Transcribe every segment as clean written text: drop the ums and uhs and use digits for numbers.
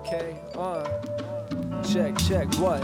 Okay, check, what?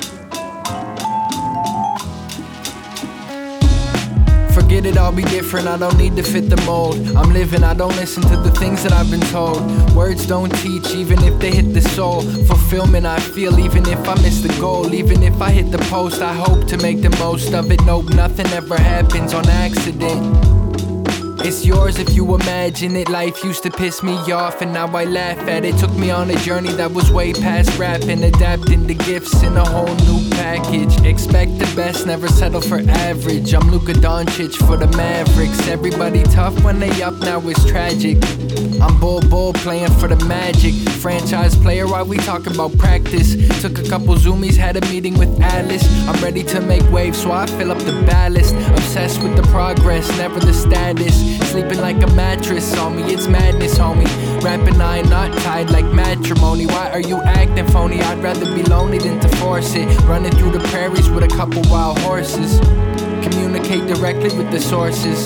Forget it, I'll be different, I don't need to fit the mold. I'm living, I don't listen to the things that I've been told. Words don't teach, even if they hit the soul. Fulfillment I feel, even if I miss the goal. Even if I hit the post, I hope to make the most of it. Nope, nothing ever happens on accident. It's yours if you imagine it. Life used to piss me off and now I laugh at it. Took me on a journey that was way past rapping. Adapting the gifts in a whole new package. Expect the best, never settle for average. I'm Luka Doncic for the Mavericks. Everybody tough when they up, now it's tragic. I'm bull playing for the Magic. Franchise player while we talk about practice. Took a couple zoomies, had a meeting with Alice. I'm ready to make waves so I fill up the ballast. Obsessed with the progress, never the status. Sleeping like a mattress on me, it's madness, homie. Rapping, I ain't not tied like matrimony. Why are you acting phony? I'd rather be lonely than to force it. Running through the prairies with a couple wild horses. Communicate directly with the sources.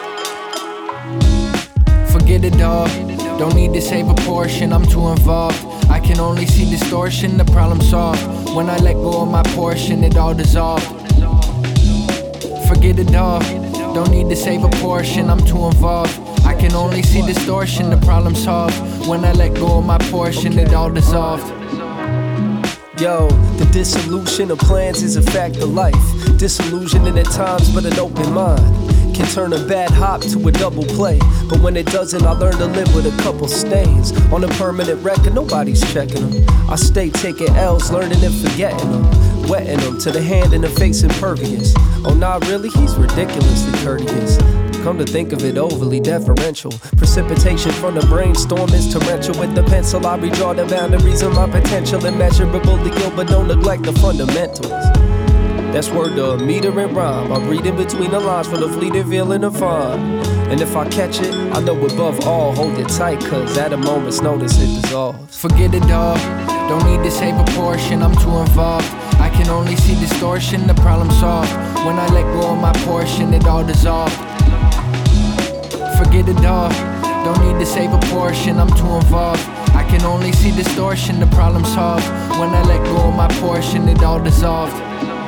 Forget it all, don't need to save a portion, I'm too involved. I can only see distortion, the problem solved. When I let go of my portion, it all dissolved. Forget it all, don't need to save a portion, I'm too involved. I can only see distortion, the problem solved. When I let go of my portion, it all dissolved. Yo, the dissolution of plans is a fact of life. Disillusioning at times, but an open mind can turn a bad hop to a double play. But when it doesn't, I learn to live with a couple stains. On a permanent record, nobody's checking them. I stay taking L's, learning and forgetting them. Wetting them to the hand and the face impervious. Oh, not really, he's ridiculously courteous. Come to think of it, overly deferential. Precipitation from the brainstorm is torrential. With the pencil, I redraw the boundaries of my potential. Immeasurable the guilt, but don't neglect the fundamentals. That's word to meter and rhyme. I'm reading between the lines for the fleeting feeling of fun. And if I catch it, I know above all, hold it tight, cause at a moment's notice it dissolves. Forget it all, don't need to save a portion, I'm too involved. I can only see distortion, the problem solved. When I let go of my portion, it all dissolved. Forget it all, don't need to save a portion, I'm too involved. I can only see distortion, the problem solved. When I let go of my portion, it all dissolved.